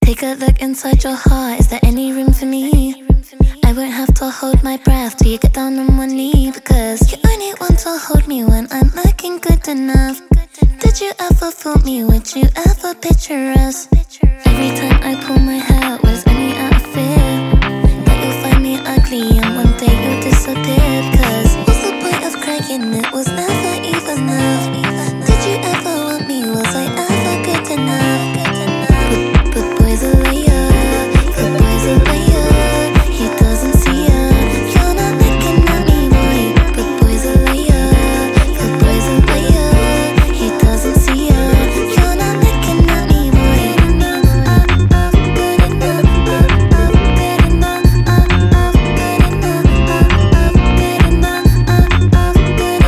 Take a look inside your heart, is there any room for me? I won't have to hold my breath till you get down on one knee, because you only want to hold me when I'm looking good enough. Did you ever fool me? Would you ever picture us? Every time I pull my hair out, was only out of fear that you'll find me ugly and one day you'll disappear. Because what's the point of crying? It was never even enough. Did you ever want me? Was I ever good enough? But boy's a liar, the boy's a liar. He doesn't see ya. You're not looking at me, boy. But boy's a liar, the boy's a liar. He doesn't see ya. You're not looking at me, boy. Good enough, good enough, good enough, good enough, good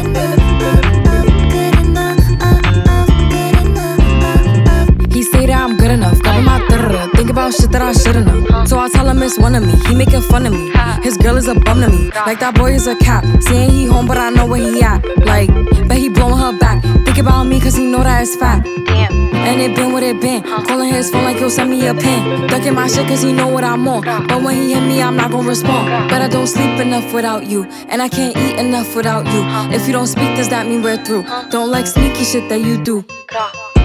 enough. He say that I'm good enough, got him out there. Think about shit that I should've known. So I tell him it's one of me, he making fun of me. His girl is a bum to me, like that boy is a cap. Saying he home, but I know where he at. Like, bet he blowing her back. Think about me, cause he know that it's fat. And it been what it been. Calling his phone like he'll send me a pin. Ducking my shit cause he know what I'm on. But when he hit me, I'm not gonna respond. But I don't sleep enough without you, and I can't eat enough without you. If you don't speak, does that mean we're through? Don't like sneaky shit that you do.